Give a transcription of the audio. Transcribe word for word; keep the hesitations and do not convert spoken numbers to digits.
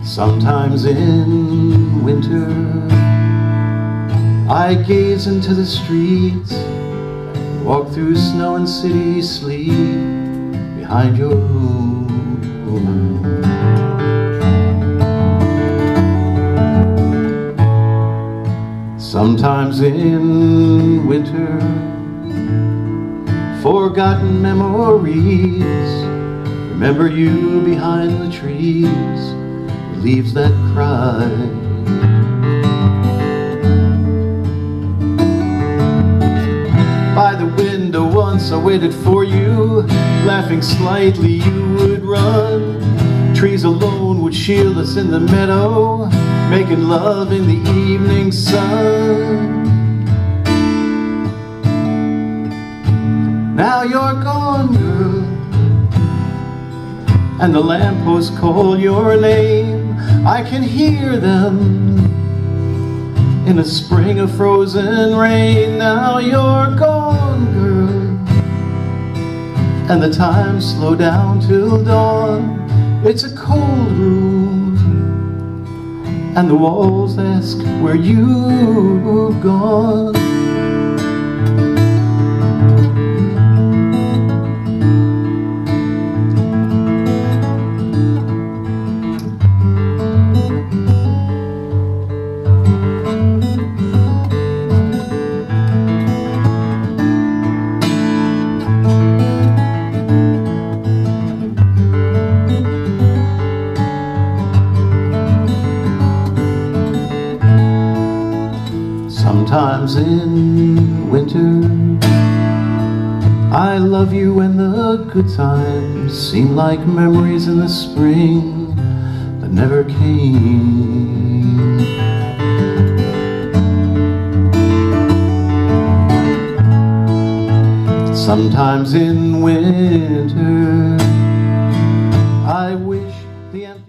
Sometimes in winter I gaze into the streets, walk through snow and city sleep behind your room. Sometimes in winter, forgotten memories remember you behind the trees, leaves that cry. By the window once I waited for you, laughing slightly you would run. Trees alone would shield us in the meadow, making love in the evening sun. Now you're gone, girl, and the lampposts call your name. I can hear them in a spring of frozen rain. Now you're gone, girl, and the time slow down till dawn. It's a cold room, and the walls ask where you've gone. Sometimes in winter I love you when the good times seem like memories in the spring that never came. Sometimes in winter I wish